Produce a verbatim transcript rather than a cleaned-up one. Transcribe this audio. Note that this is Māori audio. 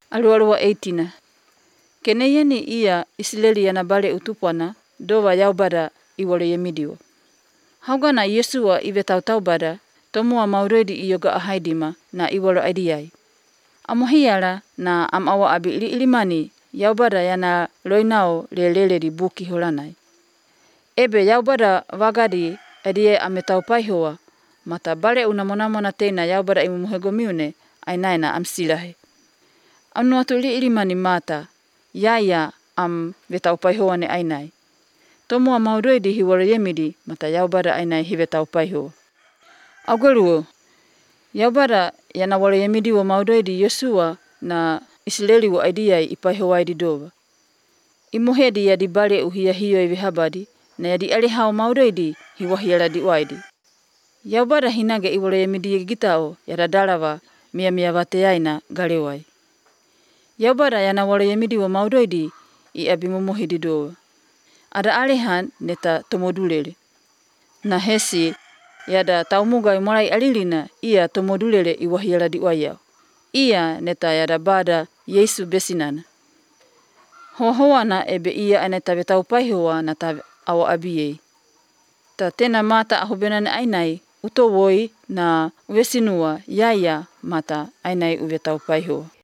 Alualua eighteen. Keneiani ia Isileli yana bale utupana dova Yaubada iwole yemidiwa. Haugana Yesua ive tautau bada tomua mauredi iyoga ahaidima na iwolo aidiai. Amohiala na am awa abi ili ilimani Yaubada yana loinao lelele di buki holanai. Ebe Yaubada wagadi adie ametau paihoa mata bale unamonamona teina Yaubada imumuhegomiune ainaina am silahe. Anu atu ili ilimani mata yaya am vetau paihoa ne ainai. Tomua mauredi hiwolo yemidi mata Yaubada ainai hivetau paihoa. Augeluo, Yaubada yana wale yemidi wa mauredi Yesua na Isileli wa aidiai ipaihoa ididova. Imuhedi ya di bale uhia hiyo ivihabadi na ya di alihao mauredi hiwahiala di waidi. Yaubada hinage iwole yemidi gitao yada dalawa mia mia wateaina galewai. Yaubada yana wale yemidi wa mauredi i abimumuhi didova. Ada alihan neta tomodulele. Na hesi yada taumuga mulai alilina ia tomodulele iwahiala di wayao. Ia neta yada bada Yesu besinana. Hoa na ebe ia aneta vetau paihoa na ta awa abiyei. Ta tena mata ahobenane ainai utowoi na uvesinua yaya mata ainai uvetau paihoa.